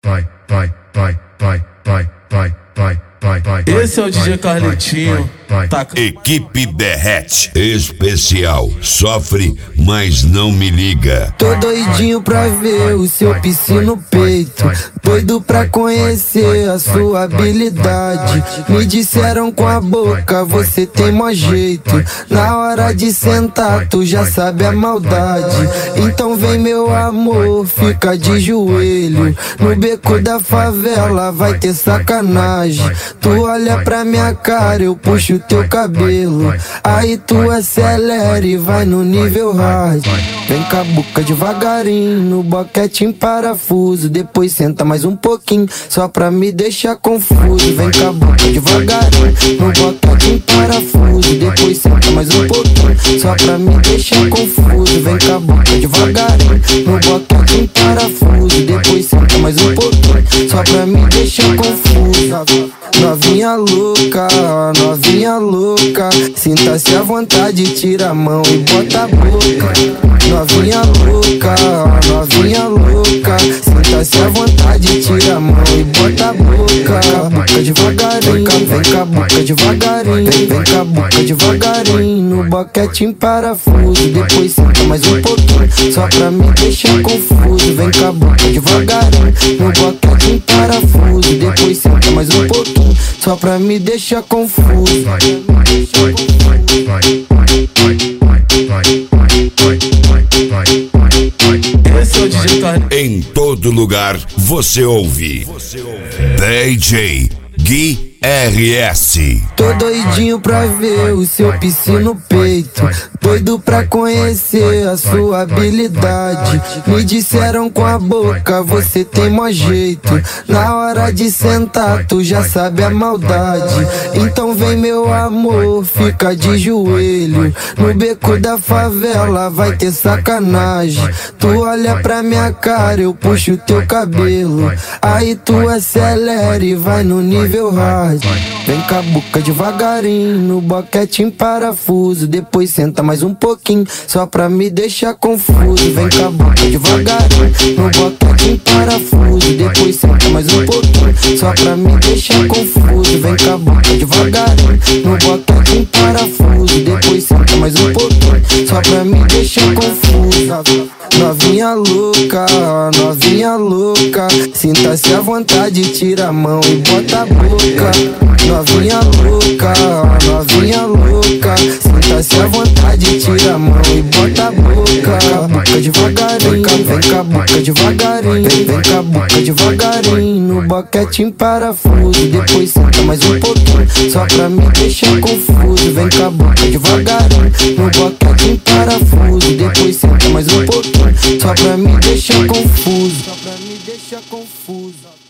Esse é o DJ Carletinho. Equipe Derrete especial. Sofre, mas não me liga. Tô doidinho pra ver o seu piscino no peito, doido pra conhecer a sua habilidade. Me disseram com a boca, você tem mó jeito. Na hora de sentar, tu já sabe a maldade. Então vem meu amor, fica de joelho. No beco da favela vai ter sacanagem. Tu olha pra minha cara, eu puxo teu cabelo. Aí tu acelera e vai no nível hard. Vem com a boca devagarinho, no boquete em parafuso. Depois senta mais um pouquinho, só pra me deixar confuso. Vem com a boca devagarinho, no boquete em parafuso. Depois senta mais um pouquinho, só pra me deixar confuso. Vem com a boca devagarinho, no boquete em parafuso. Depois senta mais um pouquinho, só pra me deixar confuso. Novinha louca, novinha louca, sinta-se à vontade, tira a mão e bota a boca. Novinha louca, novinha louca, sinta-se à vontade, tira a mão e bota a boca. Vem com a boca devagarinho, vem com a boca devagarinho, vem com a boca devagarinho, no boquete em parafuso. Depois senta mais um pouquinho, só pra me deixar confuso. Vem com a boca devagarinho, no boquete em parafuso. Depois senta mais um pouquinho, só pra me deixar confuso. Esse é o DJ Carletinho. Em todo lugar você ouve DJ Gui RS. Tô doidinho pra ver o seu piscino no peito, doido pra conhecer a sua habilidade. Me disseram com a boca, você tem mó jeito. Na hora de sentar, tu já sabe a maldade. Então vem meu amor, fica de joelho. No beco da favela vai ter sacanagem. Tu olha pra minha cara, eu puxo teu cabelo. Aí tu acelera e vai no nível hard. Vem com a boca devagarinho, no boquete em parafuso. Depois senta mais um pouquinho, só pra me deixar confuso. Vem com a boca devagarinho, no boquete em parafuso. Depois senta mais um pouquinho, só pra me deixar confuso. Vem com a boca devagarinho, no boquete em parafuso. Depois senta mais um pouquinho, só pra me deixar confuso. Novinha louca, novinha louca, sinta-se à vontade, tira a mão e bota a boca. Novinha louca, novinha louca, sinta-se à vontade, tira a mão e bota a boca. Vem com a boca devagarinho, vem com a boca devagarinho, vem com a boca devagarinho, no boquete em parafuso. Depois senta mais um pouquinho, só pra me deixar confuso. Vem com a boca devagarinho, no boquete em parafuso. Depois senta mais um pouquinho, só pra me deixar confuso. Só pra me deixar confuso.